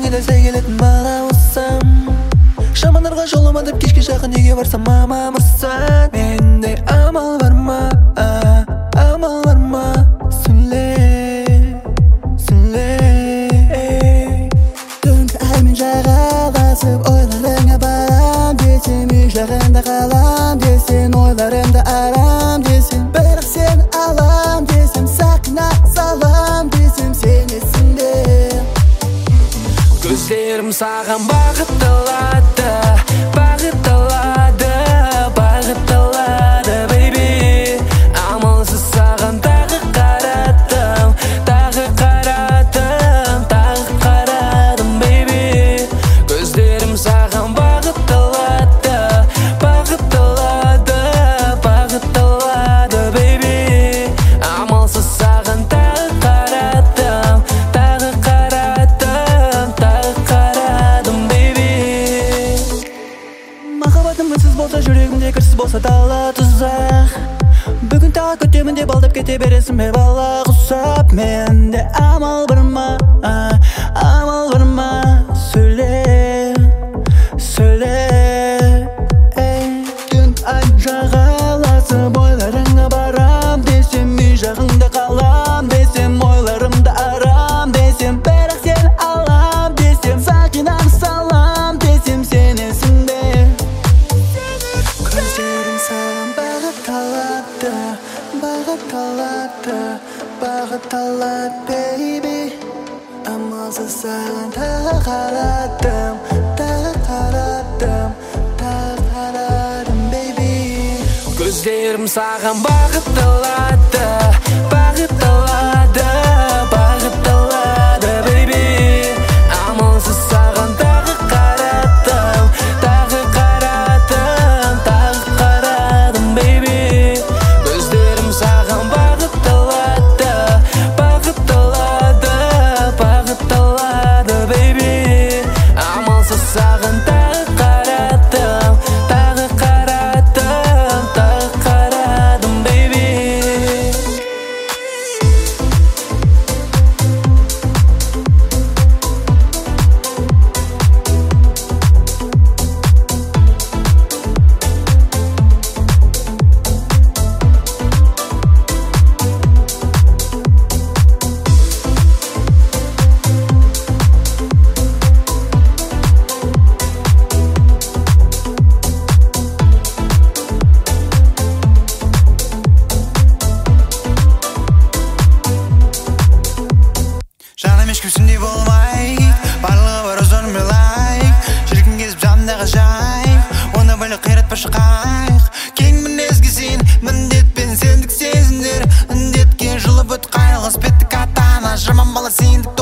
нәрсе келетін бала болсам, жамандарға жолыма деп кешке жақын үйге барсам, мама мұрсат. Менде амал бар ма, амал бар ма? Сөйле, сөйле. Түнгі аймен жағаласып ойларыңа барам десем, үй жағында қалам десең, ойларымда арам десең, бірақ сен алам десем, сақина салам десем, сенесің де. Көздерім саған бағытталады, бағытталады, бағытталады, бейби. Амалсыз саған тағы қарадым, тағы қарадым, тағы қарадым, бейби. Көздерім саған бағытталады, бағытталады, бағытталады, бейби. Амалсыз саған тағы қарадым, тағы қарадым, тағы қарадым, бейби. Махаббатым үнсіз болса, жүрегімде кірсіз болса дала тұзақ. Бүгін тағы күтемін деп алдап кете бересің бе бала құсап. Менде амал бар ма, амал бар ма? Сөйле, сөйле. Түн ай жағаласып ойларыңа барам десем, үй жағында қалам десем, ойларымда арам десем, бірақ сен алам десем, сақинам салам десем, сенесің де. Көздерім саған бағытталады, бағытталады, бағытталады, бейби. Амалсыз саған тағы қарадым, тағы қарадым, тағы қарадым, бейби. Көздерім саған бағытталады, бағытталады, бағытталады, бейби. Амалсыз саған тағы қарадым, тағы қарадым, тағы қарадым, бейби. Көздерім саған бағытталады, бағытталады, бағытталады, бейби. Амалсыз саған тағы қарадым, тағы қарадым, тағы қарадым, бейби. Жаным ешкімсіндей болмайды, барлығы бар өз орнымен лайық. Жүргің кезіп жанымда ғажайып, оны бөлек қиратпашы қайық. Кең мінезге сен, міндетпен сендік сезімдер, індетке жұлып өт қайылғыз бетті катана. Жаман бала сендік